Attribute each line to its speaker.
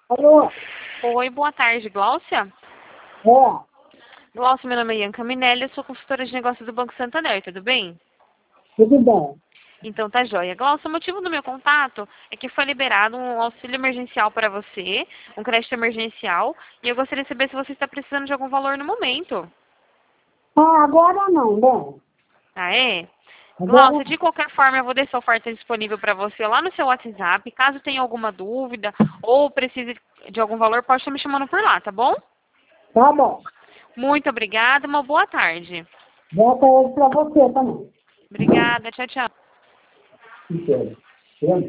Speaker 1: Alô?
Speaker 2: Oi, boa tarde, Gláucia.
Speaker 1: É,
Speaker 2: Gláucia, meu nome é Ianca Minelli, eu sou consultora de negócios do Banco Santander, tudo bem?
Speaker 1: tudo bem.
Speaker 2: Então tá joia. Gláucia, o motivo do meu contato é que foi liberado um auxílio emergencial para você, um crédito emergencial, e eu gostaria de saber se você está precisando de algum valor no momento.
Speaker 1: Ah, agora não, né?
Speaker 2: Ah, é?
Speaker 1: Agora
Speaker 2: Gláucia, de qualquer forma, eu vou deixar a oferta disponível para você lá no seu WhatsApp. Caso tenha alguma dúvida ou precise de algum valor, pode estar me chamando por lá, tá bom?
Speaker 1: tá bom.
Speaker 2: Muito obrigada, uma boa tarde.
Speaker 1: Bota ele pra você também.
Speaker 2: Obrigada, tchau, tchau.
Speaker 1: Entendo.